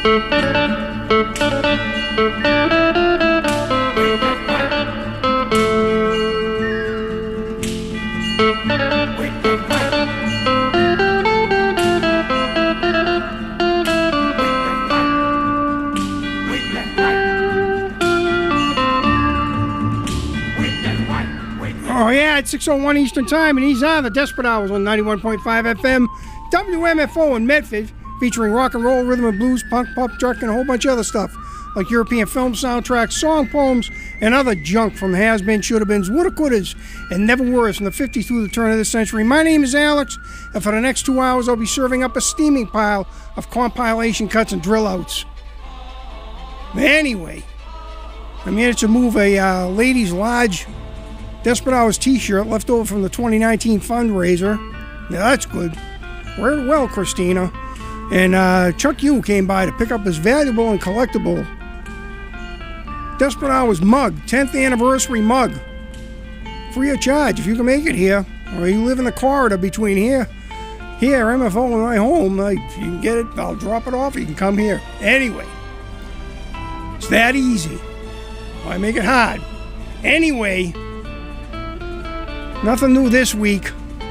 Oh, yeah, it's 6:01 Eastern Time, and these are the Desperate Hours on 91.5 FM, WMFO in Medford, featuring rock and roll, rhythm and blues, punk, pop, truck, and a whole bunch of other stuff, like European film soundtracks, song poems, and other junk from has-been, should-have-beens, woulda-couldas, and never-weres from the 50s through the turn of this century. My name is Alex, and for the next 2 hours, I'll be serving up a steaming pile of compilation cuts and drill-outs. Anyway, I managed to move a ladies' large Desperate Hours t-shirt left over from the 2019 fundraiser. Yeah, that's good. Wear it well, Christina. And Chuck Yu came by to pick up his valuable and collectible Desperate Hours mug, 10th anniversary mug. Free of charge if you can make it here, or you live in the corridor between here, MFO, and my home. You can get it, I'll drop it off, you can come here. Anyway, it's that easy. Why make it hard? Anyway, nothing new this week.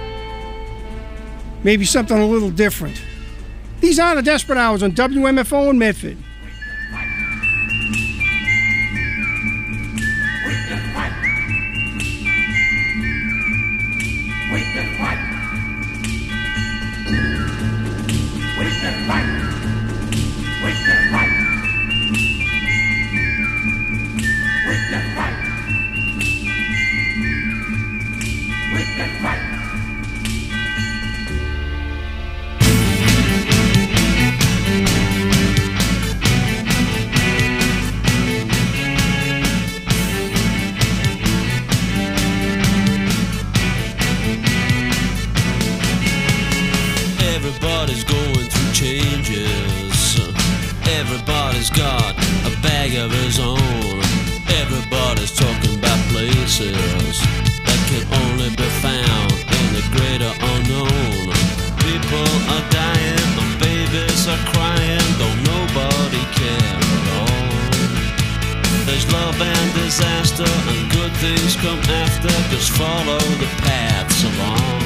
Maybe something a little different. These are the Desperate Hours on WMFO in Medford. Everybody's going through changes. Everybody's got a bag of his own. Everybody's talking about places that can only be found in the greater unknown. People are dying and babies are crying, though nobody care at all. There's love and disaster and good things come after. Just follow the paths along.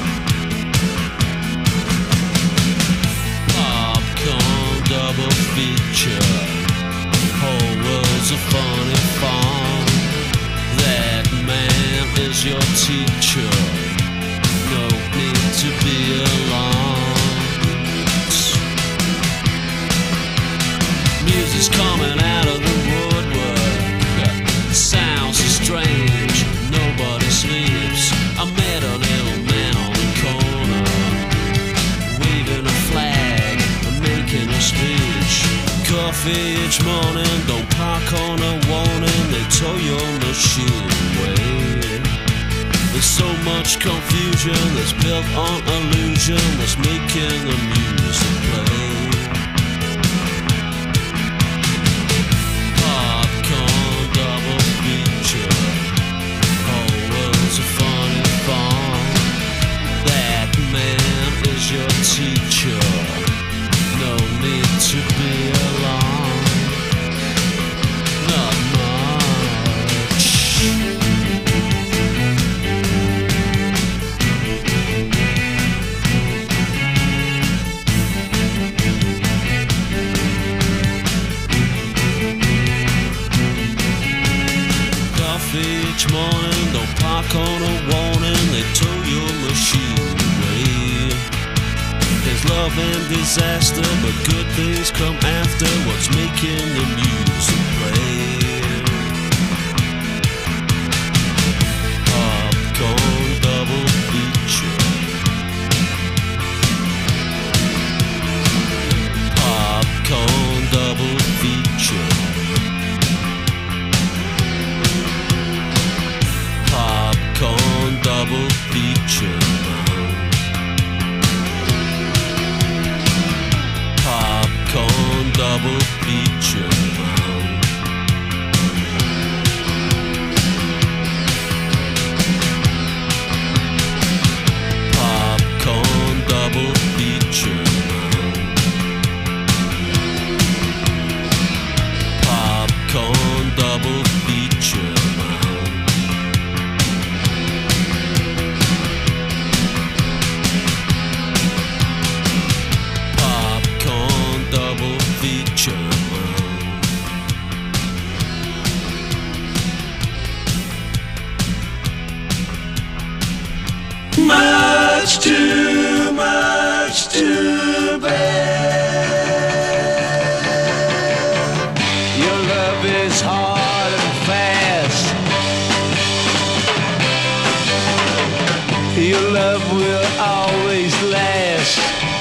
Double feature, whole world's a funny farm. That man is your teacher, no need to be alarmed. Music's coming out of the woodwork, sounds so strange, nobody sleeps. I met a little man on the corner, waving a flag, making a speech. Coffee each morning, don't park on a warning. They tow your machine away. There's so much confusion that's built on illusion that's making the music play. Popcorn double feature, whole world's a funny farm. That man is your teacher, no need to be alarmed. Not much. Coffee each morning, don't park on a warning. They tow your machine away. There's love and disaster, but good things come after. What's making the music play? Popcorn double feature, popcorn double feature, popcorn double feature. Popcorn double feature. Popcorn double feature. much, too much to bear. Your love is hard and fast. Your love will always last.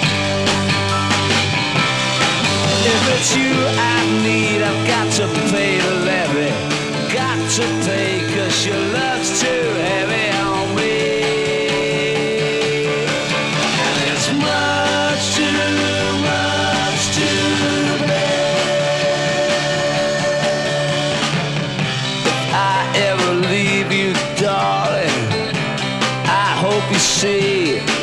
If it's you I need, I've got to pay the levy. Got to pay, 'cause your love's too heavy on me. And it's much to bear. If I ever leave you, darling, I hope you see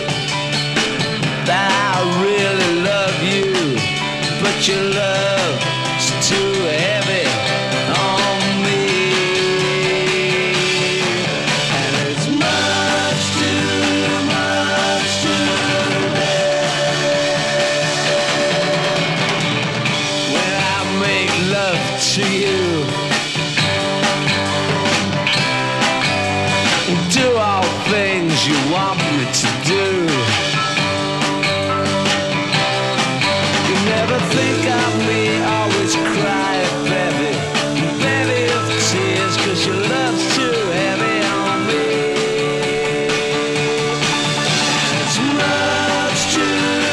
that I really love you. But your love's too heavy on me. And it's much to bear. When I make love to you, do all things you want me to do. Never think of me, always cry, baby. Baby of tears, 'cause your love's too heavy on me. It's much to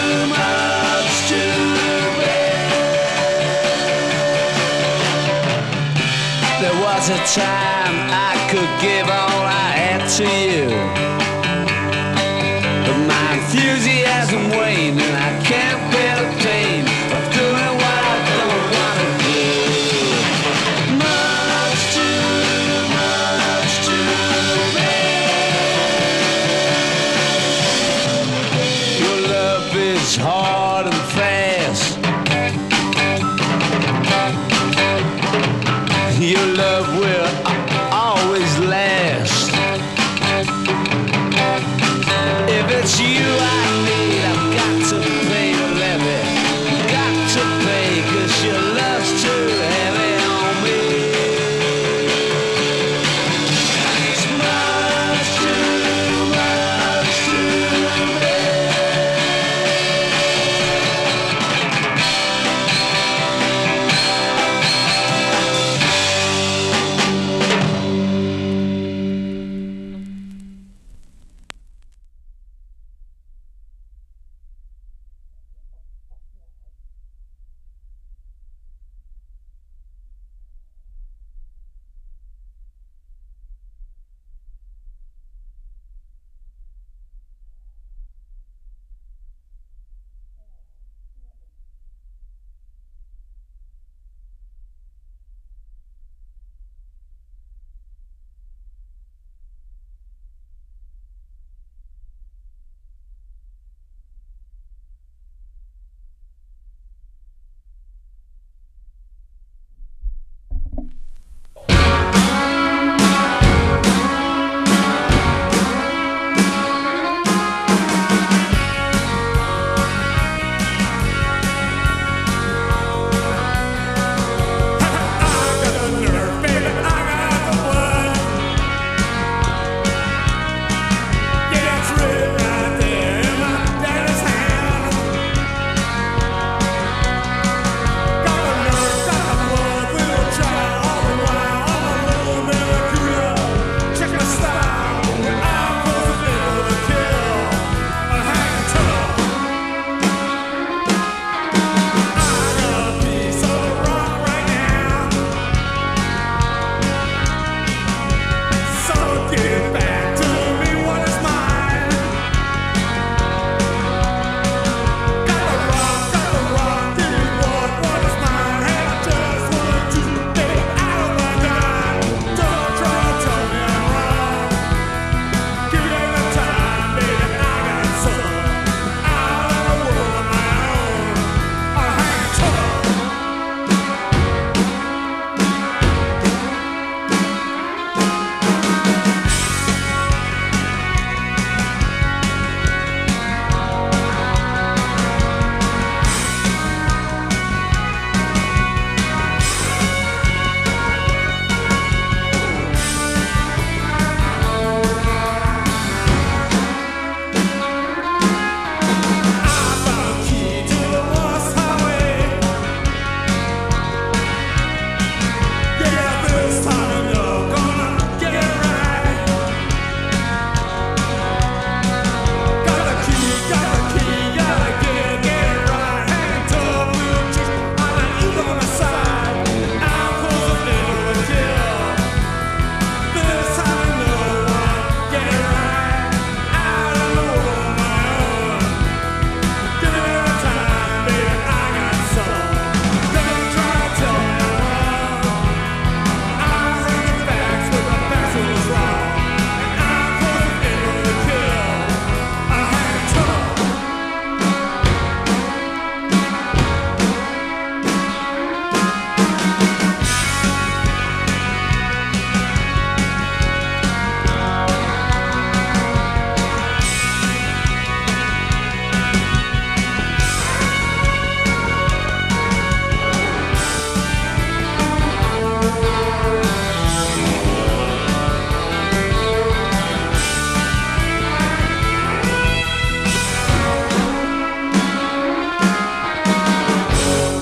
bear. There was a time I could give all I had to you, but my enthusiasm waned and I can't bear the pain of doing what I don't want to do. Much to bear. Your love is hard and fast. Your love will always last. If it's you I need, I've got to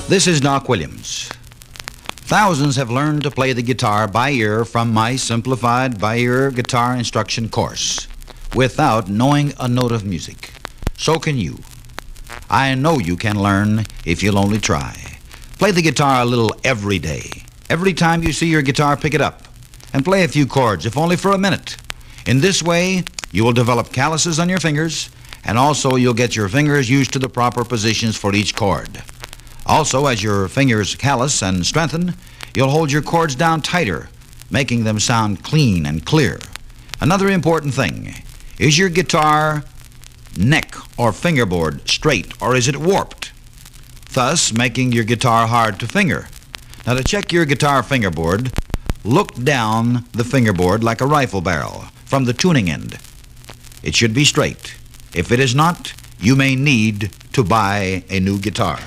This is Doc Williams. Thousands have learned to play the guitar by ear from my simplified by ear guitar instruction course without knowing a note of music. So can you. I know you can learn if you'll only try. Play the guitar a little every day. Every time you see your guitar, pick it up and play a few chords, if only for a minute. In this way, you will develop calluses on your fingers, and also you'll get your fingers used to the proper positions for each chord. Also, as your fingers callus and strengthen, you'll hold your chords down tighter, making them sound clean and clear. Another important thing, is your guitar neck or fingerboard straight, or is it warped, thus making your guitar hard to finger? Now, to check your guitar fingerboard, look down the fingerboard like a rifle barrel from the tuning end. It should be straight. If it is not, you may need to buy a new guitar.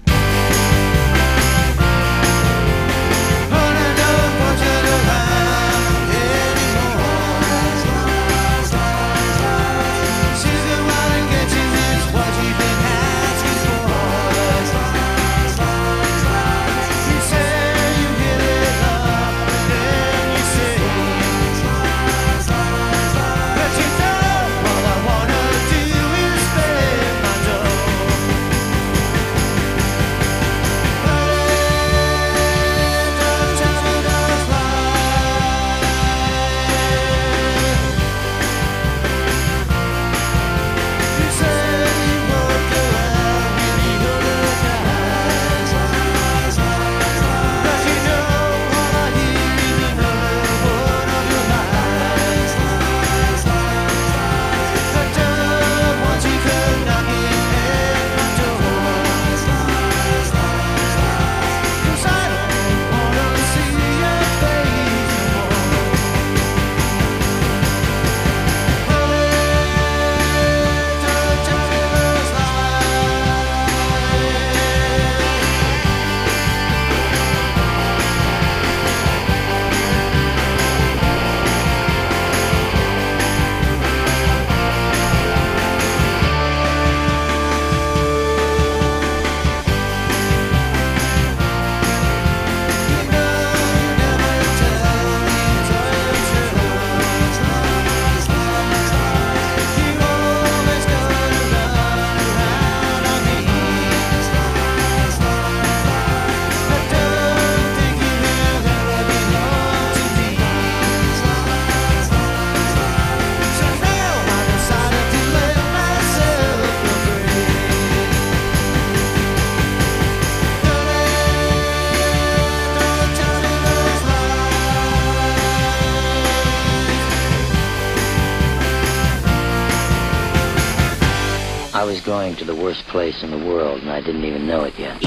I was going to the worst place in the world, and I didn't even know it yet.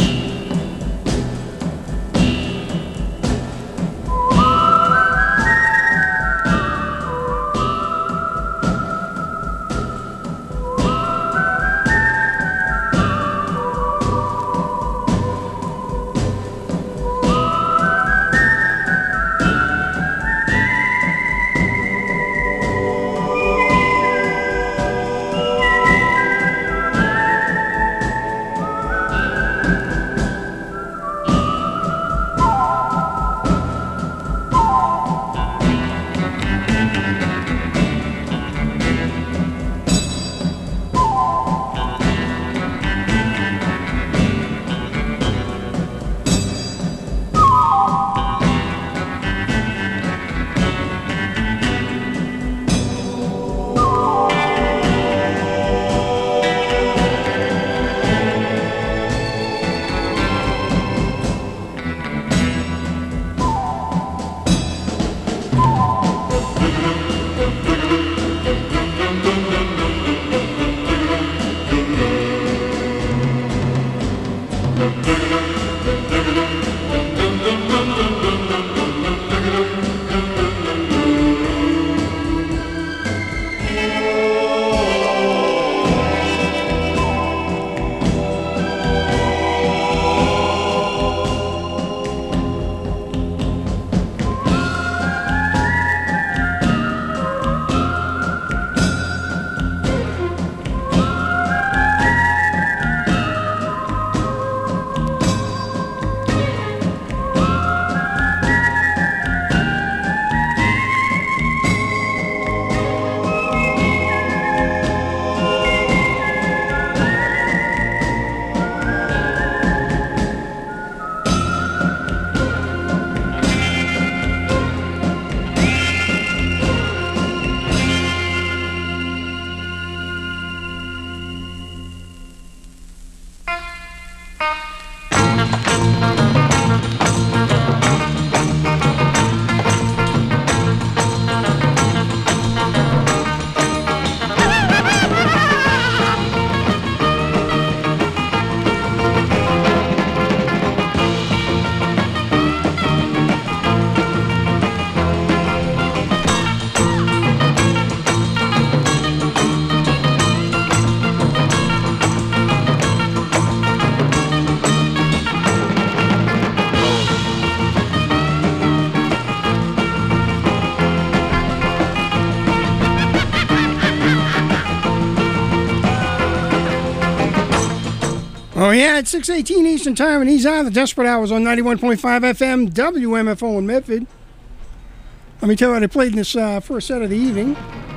Oh, yeah, it's 6:18 Eastern Time, and these are the Desperate Hours on 91.5 FM, WMFO in Medford. Let me tell you what I played in this first set of the evening.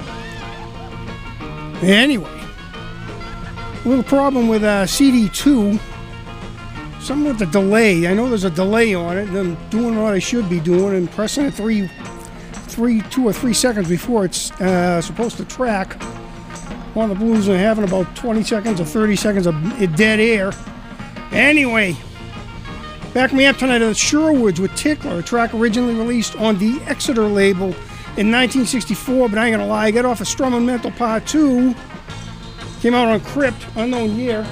Anyway, a little problem with CD2. Something with the delay. I know there's a delay on it, and I'm doing what I should be doing and pressing it 2 or 3 seconds before it's supposed to track. One of the blues are having about 20 seconds or 30 seconds of dead air. Anyway, back me up tonight at the Sherwoods with Tickler, a track originally released on the Exeter label in 1964, but I ain't gonna lie, I got off of Strum & Mental Part 2. Came out on Crypt, unknown year.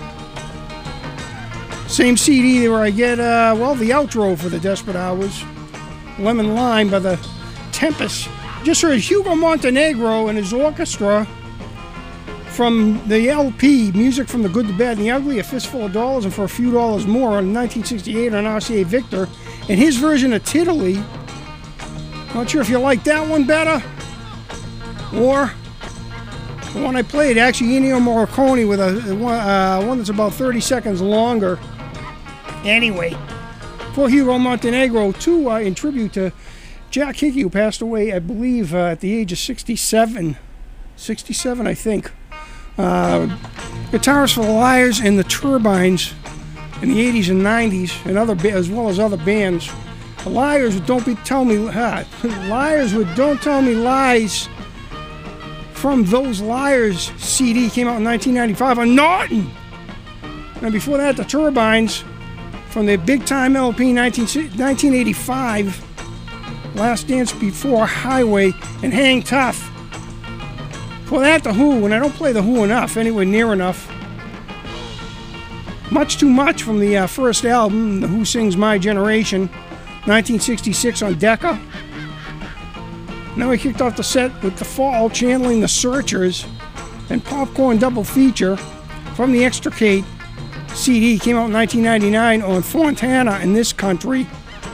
Same CD where I get, the outro for the Desperate Hours, Lemon Lime by the Tempest. Just heard Hugo Montenegro and his orchestra from the LP, Music from the Good, the Bad, and the Ugly, A Fistful of Dollars, and for a few dollars more in 1968 on RCA Victor, and his version of Tiddly. Not sure if you like that one better, or the one I played, actually Ennio Morricone with one that's about 30 seconds longer. Anyway, for Hugo Montenegro, too, in tribute to Jack Hickey, who passed away, I believe, at the age of 67. 67, I think. Guitarist for the Liars and the Turbines in the 80s and 90s, and as well as other bands. The Liars with Don't Tell Me Lies from Those Liars CD came out in 1995 on Norton. And before that, the Turbines from their Big Time LP 1985, Last Dance Before Highway, and Hang Tough. For that, The Who, and I don't play The Who enough, anywhere near enough. Much Too Much from the first album, The Who Sings My Generation, 1966 on Decca. Now we kicked off the set with The Fall, channeling The Searchers, and Popcorn Double Feature from the Extricate CD, came out in 1999 on Fontana in This Country.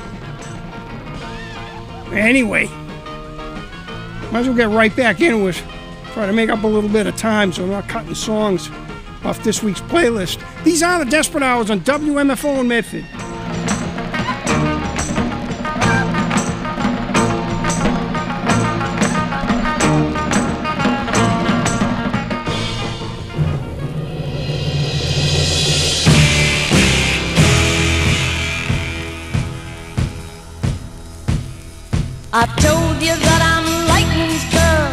Anyway, might as well get right back into it. Try to make up a little bit of time so I'm not cutting songs off this week's playlist. These are the Desperate Hours on WMFO in Medford. I told you that I'm lightning's girl,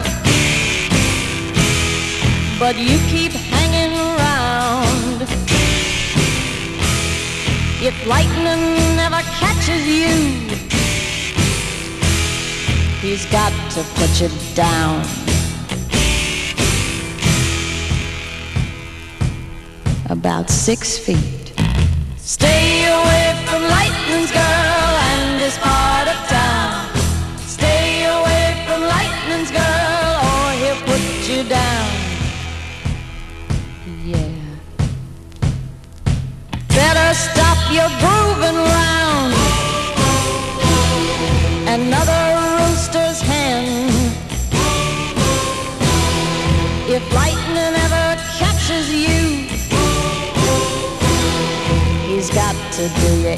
but you keep hanging around. If lightning never catches you, he's got to put you down. About 6 feet. Stay away from lightning's girl and this part of town. Stay away from lightning's girl or he'll put you down. Yeah. Better stop your grooving round. Another rooster's hen. If lightning ever catches you, he's got to do you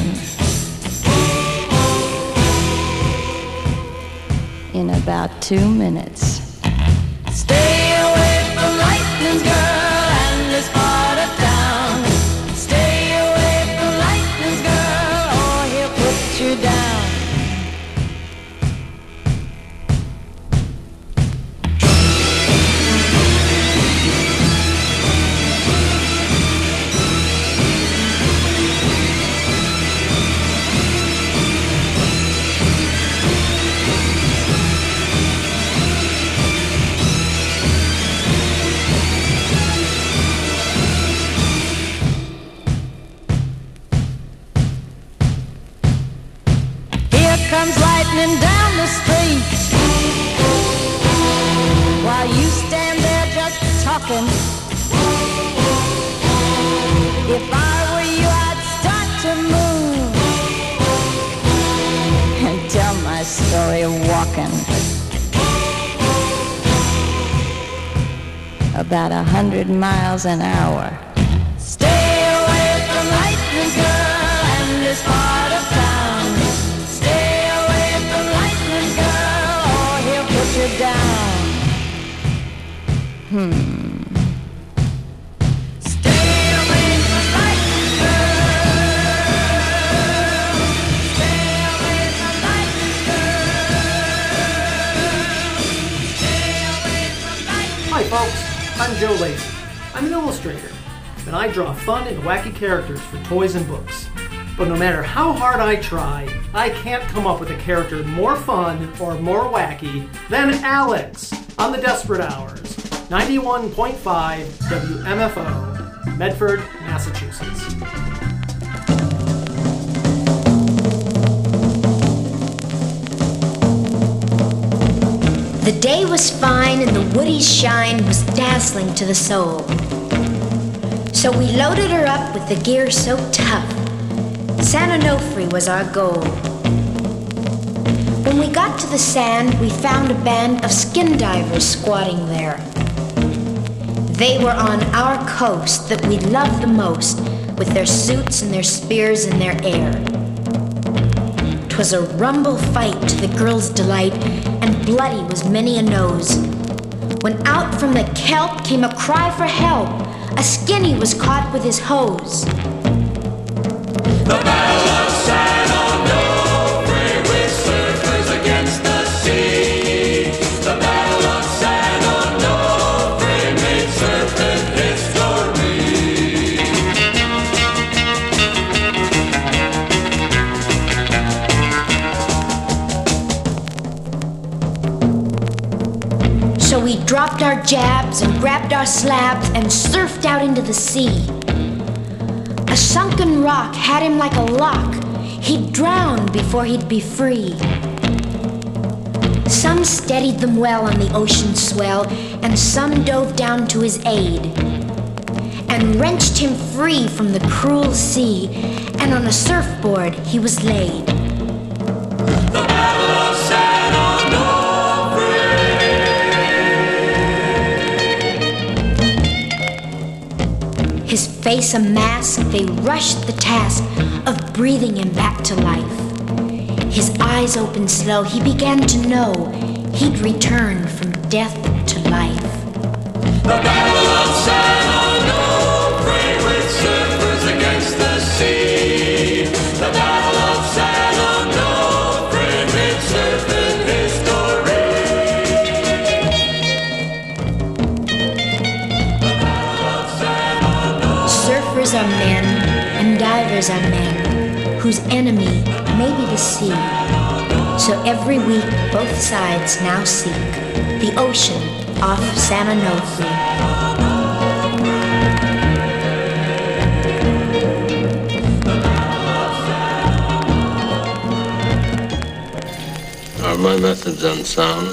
in about 2 minutes. Stay away from lightning's girl and this part of town. Stay away from lightning's girl or he'll put you down. Comes lightning down the street while you stand there just talking. If I were you, I'd start to move and tell my story walking. About 100 miles an hour. Stay Hi folks, I'm Joe Lacey. I'm an illustrator, and I draw fun and wacky characters for toys and books. But no matter how hard I try, I can't come up with a character more fun or more wacky than Alex on the Desperate Hours, 91.5 WMFO, Medford, Massachusetts. The day was fine and the woody shine was dazzling to the soul. So we loaded her up with the gear so tough. San Onofre was our goal. When we got to the sand, we found a band of skin divers squatting there. They were on our coast that we loved the most, with their suits and their spears in their air. 'Twas a rumble fight to the girls' delight, and bloody was many a nose. When out from the kelp came a cry for help, a skinny was caught with his hose. The Battle of San Onofre with surfers against the sea. The Battle of San Onofre made surfing history. So we dropped our jabs and grabbed our slabs and surfed out into the sea. A sunken rock had him like a lock. He'd drown before he'd be free. Some steadied them well on the ocean swell, and some dove down to his aid and wrenched him free from the cruel sea, and on a surfboard he was laid. The Battle of San Onofre. His face a mask, they rushed the task of breathing him back to life. His eyes opened slow, he began to know he'd return from death to life. The Battle of San Onofre with surfers against the sea. The Battle of San Onofre made surfing history. The Battle of San Onofre. Surfers are men and divers are men, whose enemy may be the sea. So every week both sides now seek the ocean off San Onofre. Are my methods unsound?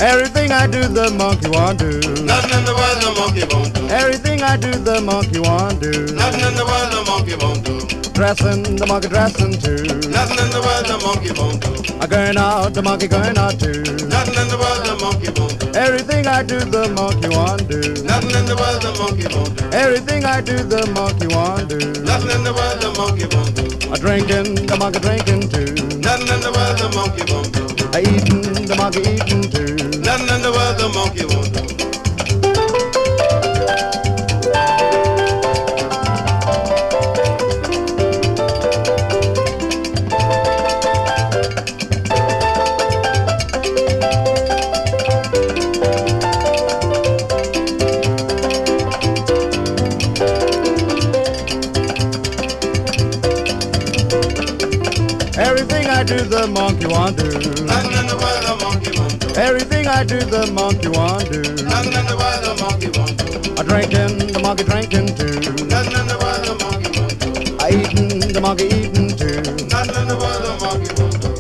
Everything I do, the monkey won't do. Nothing in the world the monkey won't do. Everything I do, the monkey won't do. Nothing in the world the monkey won't do. Dressing, the monkey dressing too. Nothing in the world the monkey won't do. Going out, the monkey going out too. Nothing in the world the monkey won't do. Everything I do, the monkey won't do. Nothing in the world the monkey won't do. Everything I do, the monkey won't do. Nothing in the world the monkey won't do. Drinking, the monkey drinking too. Nothing in the world the monkey won't do. Eating, the monkey eating too. Nothing in the world the monkey won't do. Everything I do, the monkey won't do. Nothing in the world the monkey won't do. Everything I do, the monkey won't do. Nothing in the world the monkey won't do. Drinking, the monkey drinking too. Nothing in the world the monkey won't do. Eating, the monkey eating too. Nothing in the world the monkey won't do.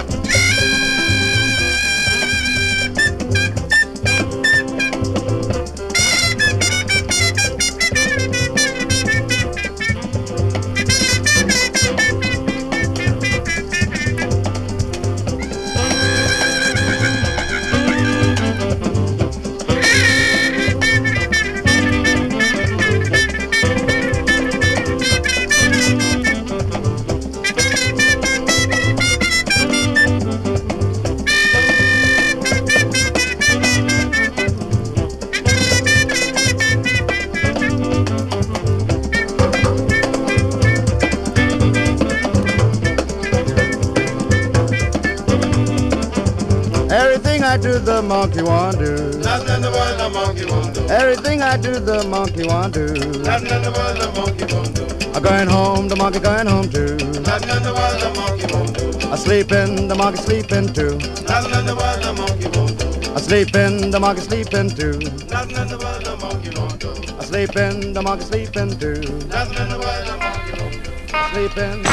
Everything I do, the monkey won't do. Nothing in the world the monkey won't do. Everything I do, the monkey won't do. Nothing in the world the monkey won't do. Going home, the monkey going home too. Nothing in the world the monkey won't do. Sleeping, the monkey sleeping too. Nothing in the world the monkey won't do. Sleeping, the monkey sleeping too. Nothing in the world the monkey won't do. Sleeping, the monkey sleeping too. Nothing in the world the monkey won't do. Sleeping.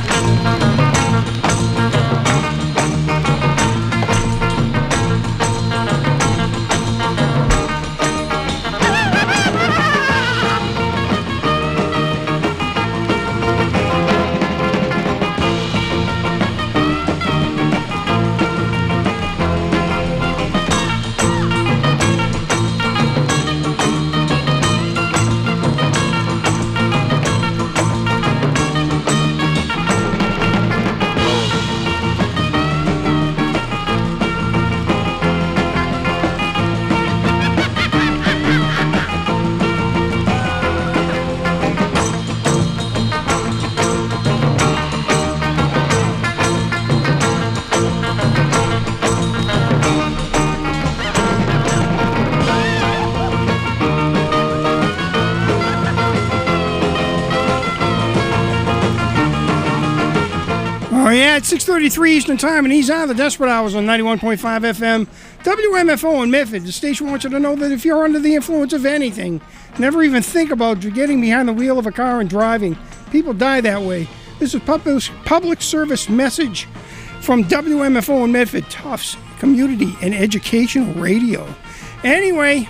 Oh, yeah, it's 6:33 Eastern Time, and these are the Desperate Hours on 91.5 FM, WMFO in Medford. The station wants you to know that if you're under the influence of anything, never even think about getting behind the wheel of a car and driving. People die that way. This is public service message from WMFO in Medford, Tufts Community and Educational Radio. Anyway,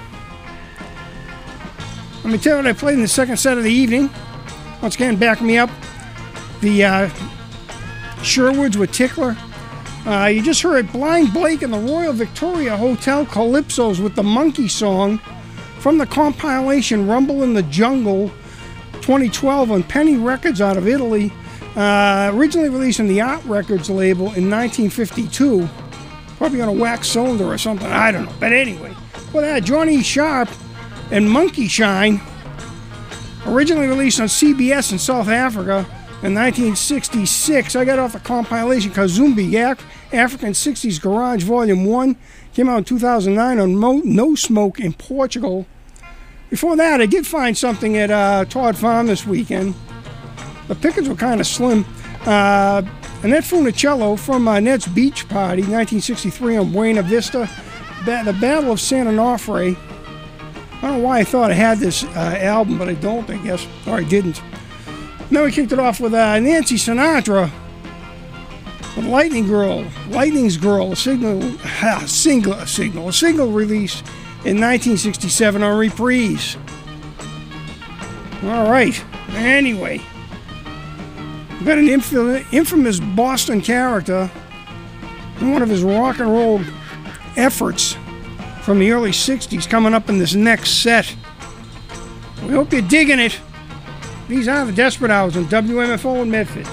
let me tell you what I played in the second set of the evening. Once again, back me up. The Sherwoods with Tickler. You just heard Blind Blake and the Royal Victoria Hotel Calypsos with the Monkey Song from the compilation Rumble in the Jungle 2012 on Penny Records out of Italy. Originally released on the Art Records label in 1952. Probably on a wax cylinder or something, I don't know. But anyway, well, Johnny Sharp and Monkey Shine, originally released on CBS in South Africa in 1966. I got off the compilation Kazumbi, African 60s Garage Volume 1. Came out in 2009 on No Smoke in Portugal. Before that, I did find something at Todd Farm this weekend. The pickings were kind of slim. Annette Funicello from Ned's Beach Party, 1963 on Buena Vista. The Battle of San Onofre. I don't know why I thought I had this album, but I don't, I guess. Or I didn't. Then we kicked it off with Nancy Sinatra with Lightning's Girl, a single released in 1967 on Reprise. All right. Anyway, we've got an infamous Boston character in one of his rock and roll efforts from the early 60s coming up in this next set. We hope you're digging it. These are the Desperate Hours on WMFO in Medford.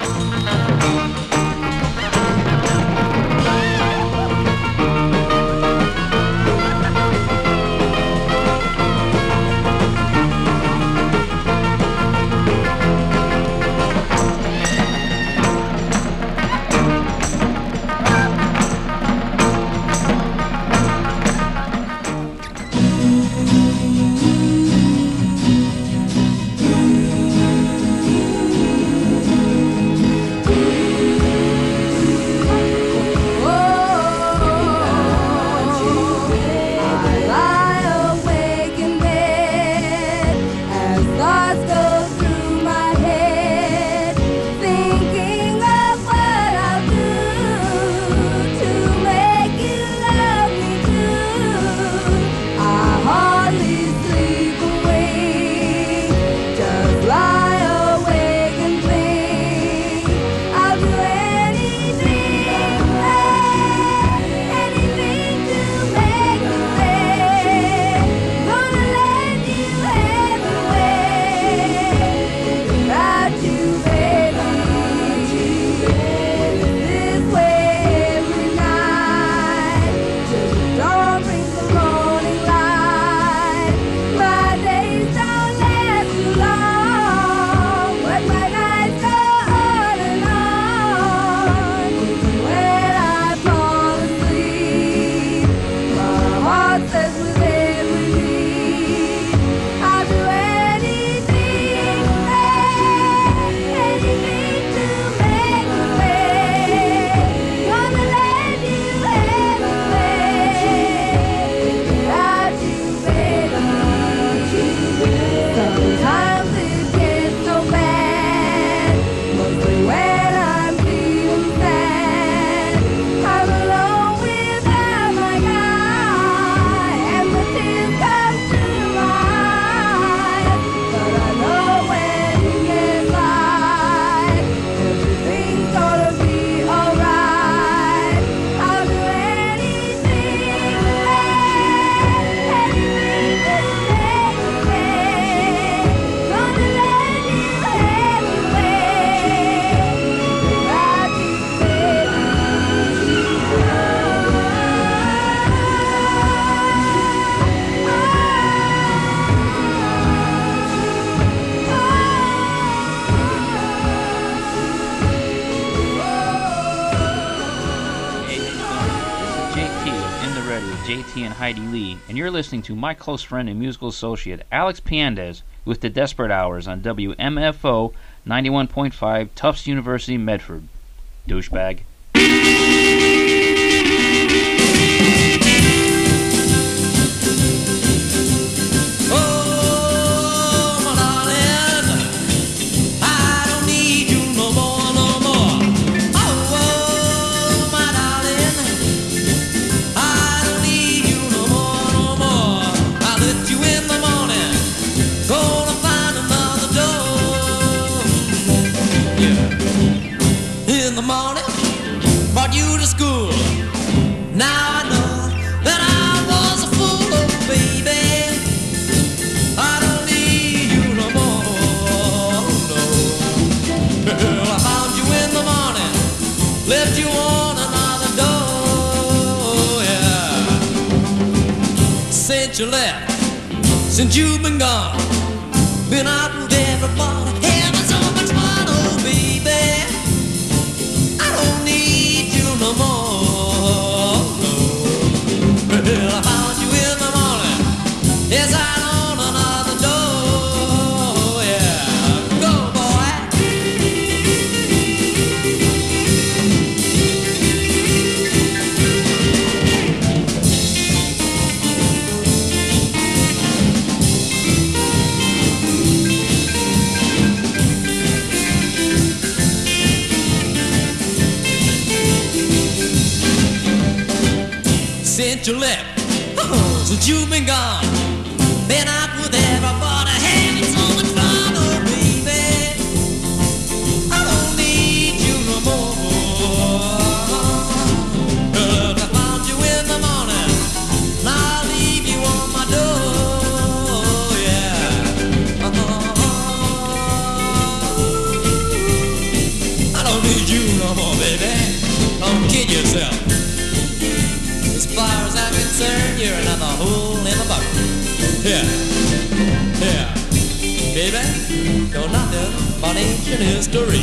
JT and Heidi Lee, and you're listening to my close friend and musical associate Alex Piandez with the Desperate Hours on WMFO 91.5 Tufts University, Medford. Douchebag. Left you on another door, yeah. Since you left, since you've been gone, been out with everybody, having so much fun, oh baby. I don't need you no more, no. Well, I found you in the morning, yes, out on another door, yeah. Go, boy. to left. Oh, since you've been gone, been out with everybody, having so much fun, oh baby. I don't need you no more. If I found you in the morning, I'll leave you on my door, yeah. I don't need you no more, baby. Don't kid yourself. As far as I'm concerned, you're another hole in the bucket. Yeah, yeah, baby, you're nothing but ancient history.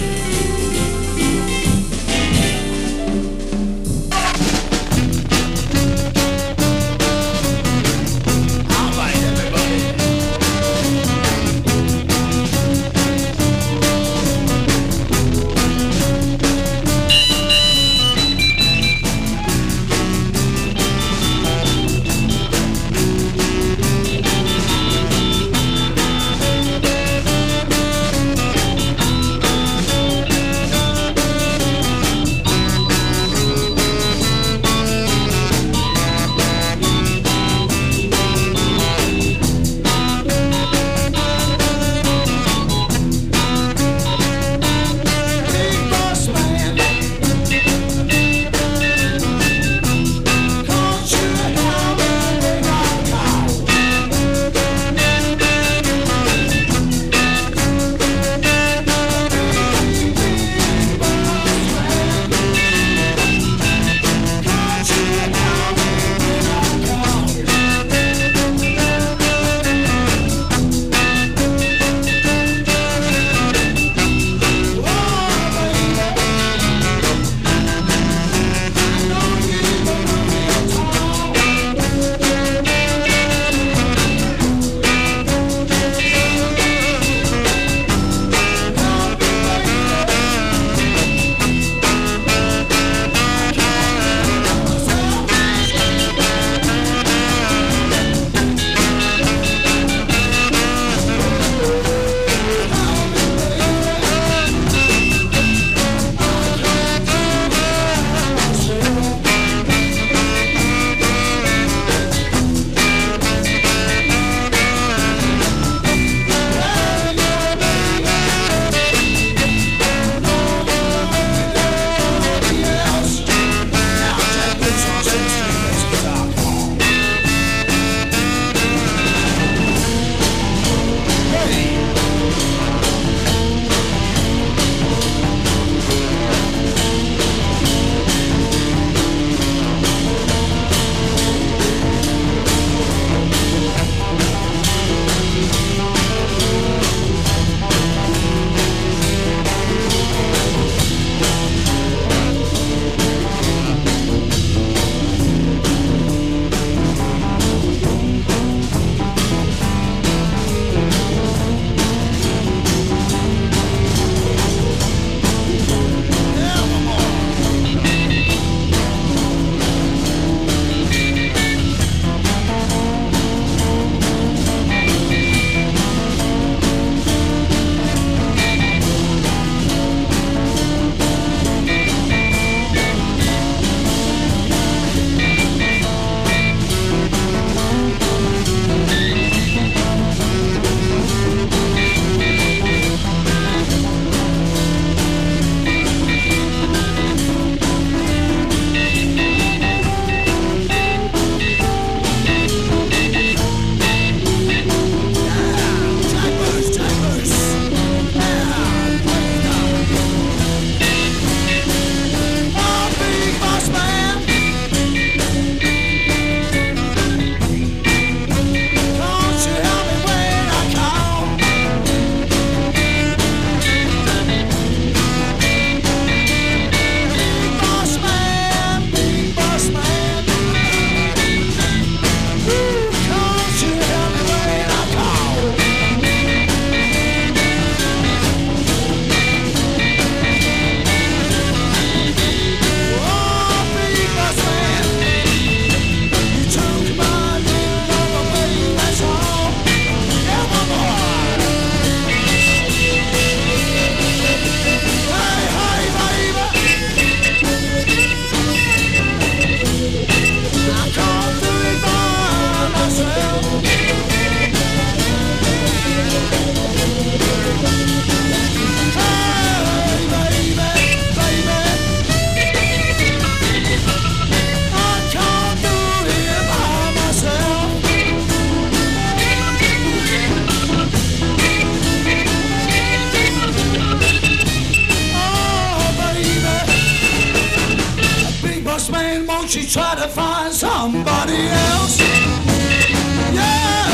She tried to find somebody else. Yeah.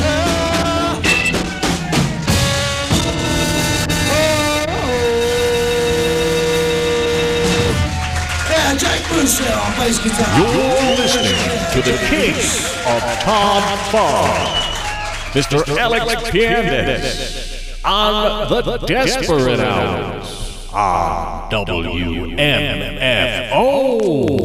Yeah, Jack Bruce there on bass guitar. You're listening to the king of Tom Far, Mr. Alex Piandes, on the Desperate Hours on WMFO.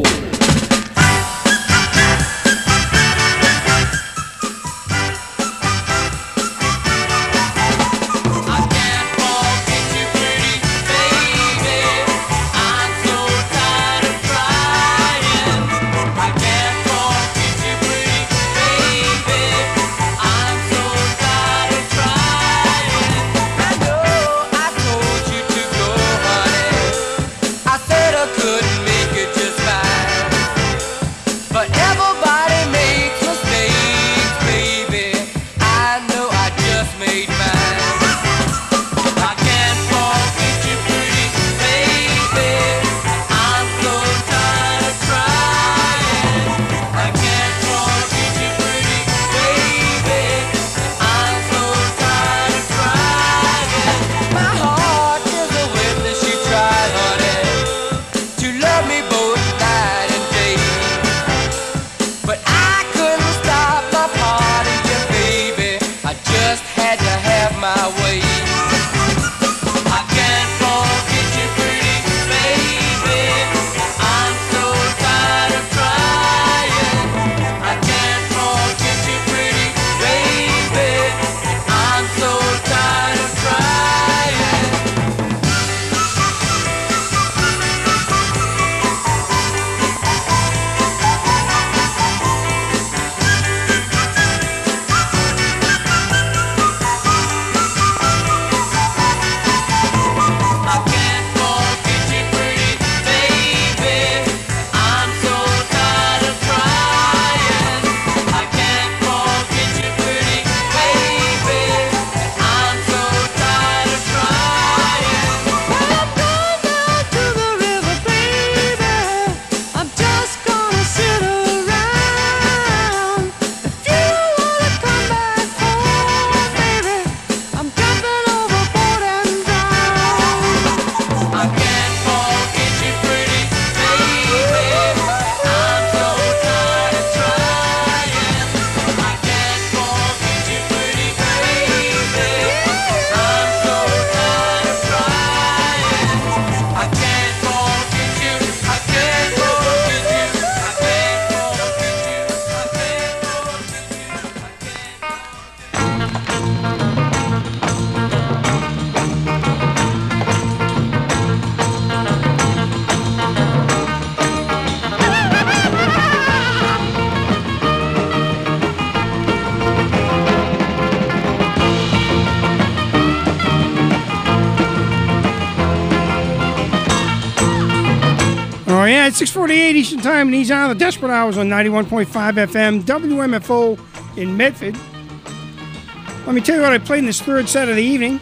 Oh, yeah, it's 6:48 Eastern Time, and he's on the Desperate Hours on 91.5 FM, WMFO in Medford. Let me tell you what I played in this third set of the evening.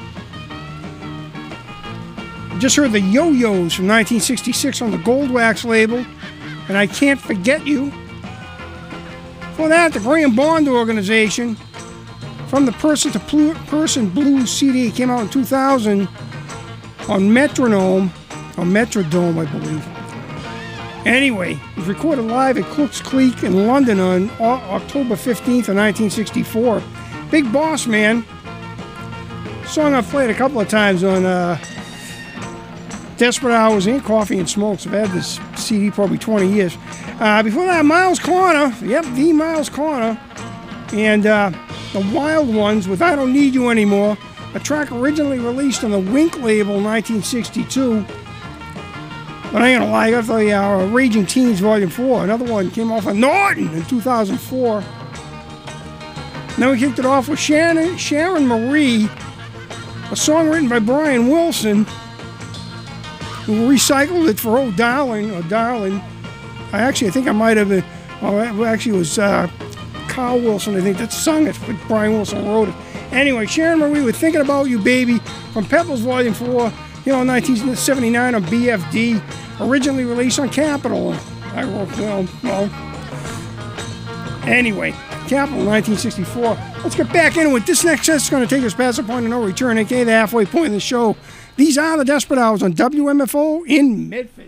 Just heard the Yo-Yos from 1966 on the Goldwax label, and I Can't Forget You. For that, the Graham Bond Organization from the Person to Person Blues CD came out in 2000 on Metronome, or Metrodome, I believe. Anyway, it was recorded live at Cook's Creek in London on October 15th of 1964. Big Boss Man, song I've played a couple of times on Desperate Hours and Coffee and Smokes. I've had this CD probably 20 years. Before that, Miles Corner, yep, the Miles Corner, and the Wild Ones with I Don't Need You Anymore, a track originally released on the Wink label in 1962. But I ain't gonna lie, I got the Raging Teens Volume 4. Another one came off of Norton in 2004. And then we kicked it off with Sharon Marie, a song written by Brian Wilson, who recycled it for Oh Darling, or Darling. I think I might have been, actually it was Carl Wilson, I think, that sung it, but Brian Wilson wrote it. Anyway, Sharon Marie with Thinking About You Baby from Pebbles Volume 4, 1979 on BFD, originally released on Capitol. I wrote film. Well, anyway, Capital 1964. Let's get back into it. This next set's going to take us past the point of no return, aka the halfway point of the show. These are the Desperate Hours on WMFO in Medford.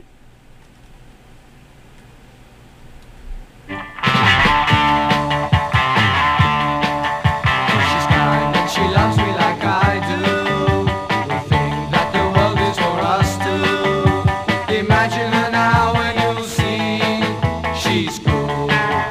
She loves me like I do. The thing that the world is for us to. Imagine her now and you'll see she's cool.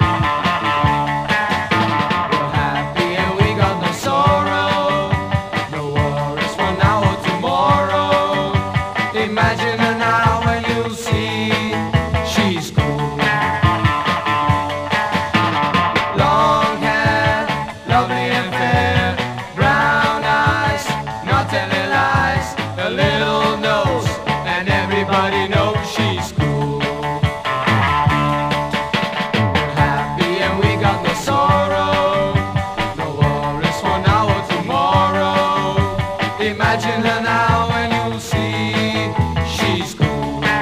We're happy and we got no sorrow. No worries for now or tomorrow. Imagine her now and you'll see she's cool. Long hair, lovely and fair. Brown eyes, not telling lies, a little nose, and everybody knows she's cool. We're happy and we got no sorrow, no worries for now or tomorrow. Imagine her now and you'll see she's cool.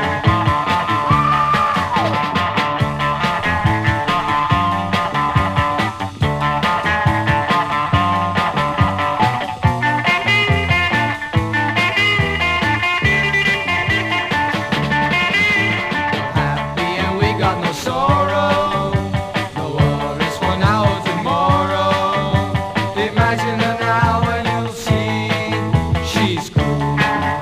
Sorrow, no worries for now or tomorrow. Imagine her now and you'll see she's cool.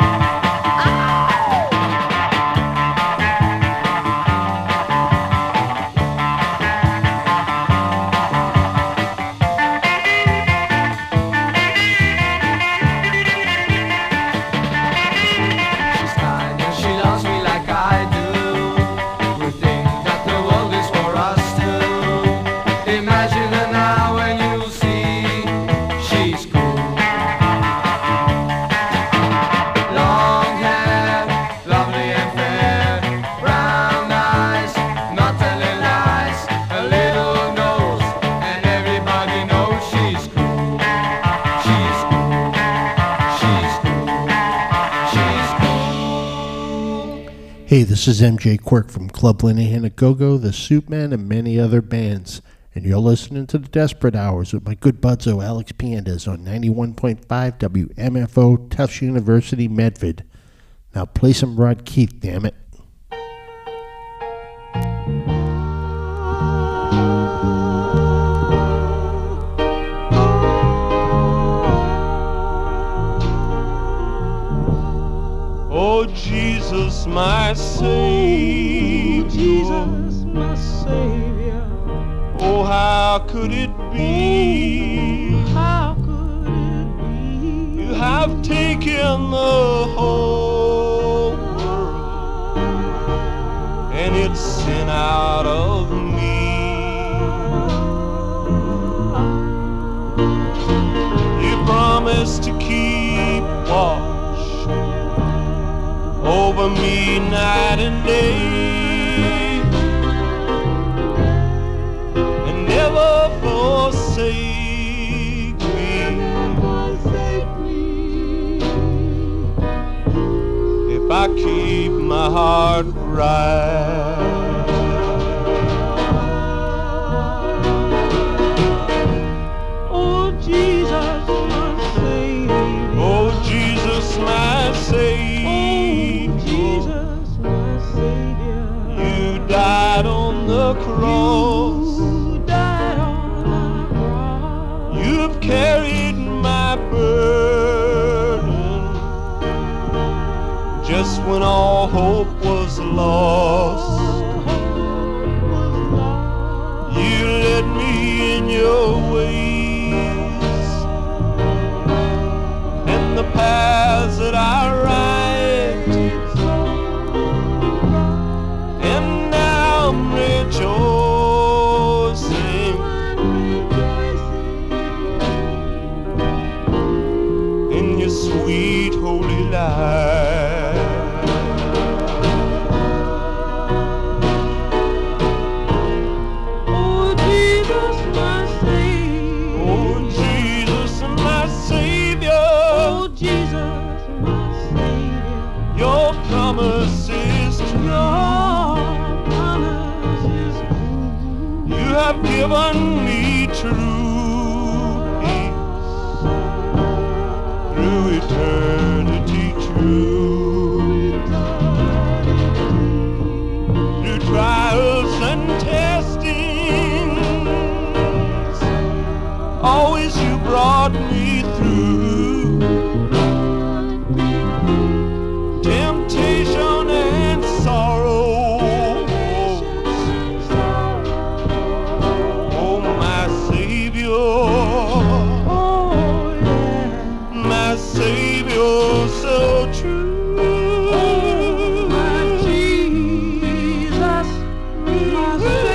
She's kind and she loves me like I do. Imagine her now and you'll see she's cool. Long hair, lovely and fair. Brown eyes, not telling lies. A little nose, and everybody knows she's cool. She's cool. She's cool. She's cool. Hey, this is MJ Quirk from Club Linehan at Go-Go, the Soupman, and many other bands. And you're listening to the Desperate Hours with my good budzo Alex Piandes on 91.5 WMFO, Tufts University, Medford. Now play some Rod Keith, damn it. Oh, Jesus, my Savior. Oh, Jesus, my Savior. Oh, how could it be? How could it be? You have taken the whole world and it's sin out of me. You promised to keep watch over me night and day. Never forsake me. If I keep my heart right. Oh, Jesus, my Savior. Oh, Jesus, my Savior. Oh, Jesus, my Savior. You died on the cross. You've carried my burden just when all hope was lost. You led me in your ways and the paths that I ride, and now I'm rejoicing in your sweet holy light. Oh, Jesus, my Savior. Oh, Jesus, my Savior. Oh, Jesus, my Savior. Your promise is true. Your promise have given me true peace through eternity true. Through trials and testings, always you brought me through. Temptation and sorrow, oh my Savior, my Savior so true. My Jesus, my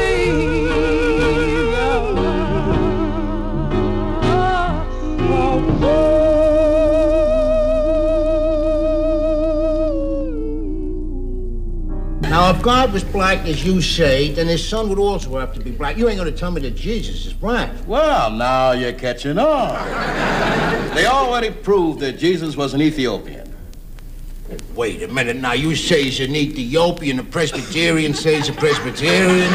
Now, if God was black as you say, then his son would also have to be black. You ain't gonna tell me that Jesus is black. Well, now you're catching on. They already proved that Jesus was an Ethiopian. Wait a minute now. You say he's an Ethiopian, a Presbyterian says a Presbyterian.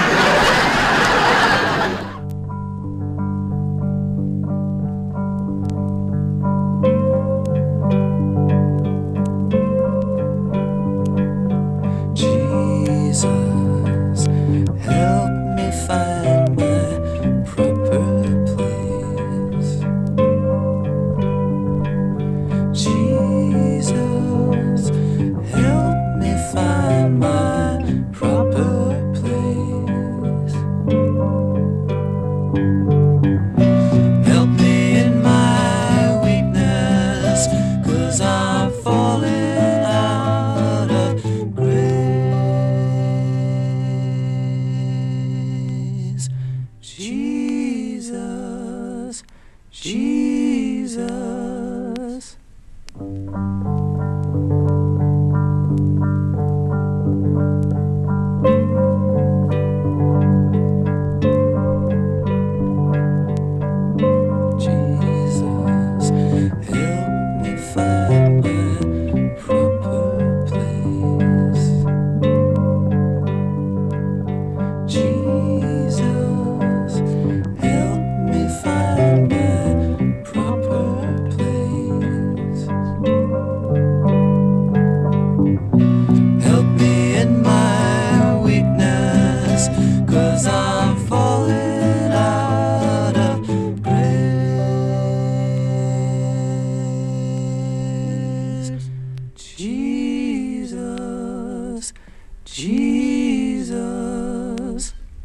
Jesus, help me find my proper place. Jesus, help me find my proper place. Help me in my weakness, 'cause I'm falling out of grace. Jesus, Jesus. Jesus, help me find my proper place. Jesus, help me find my proper place. Help me in my weakness, 'cause I'm falling out of grace. Jesus, Jesus.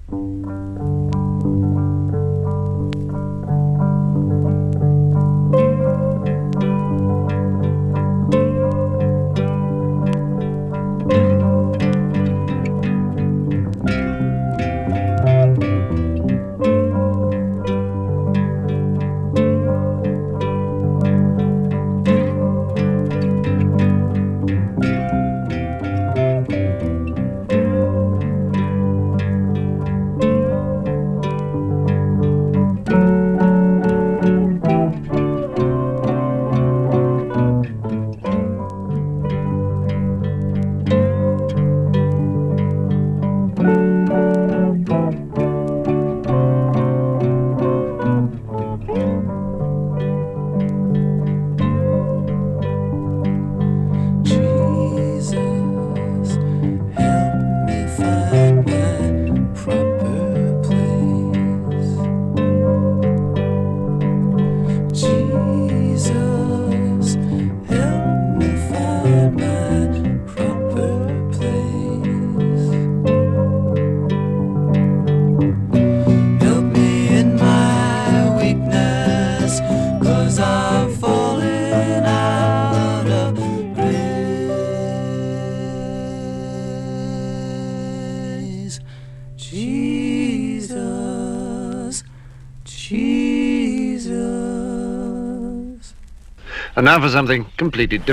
Jesus, help me find my proper place. Jesus, help me find my proper place. Help me in my weakness, 'cause I'm falling out of grace. Jesus, Jesus. And now for something completely different.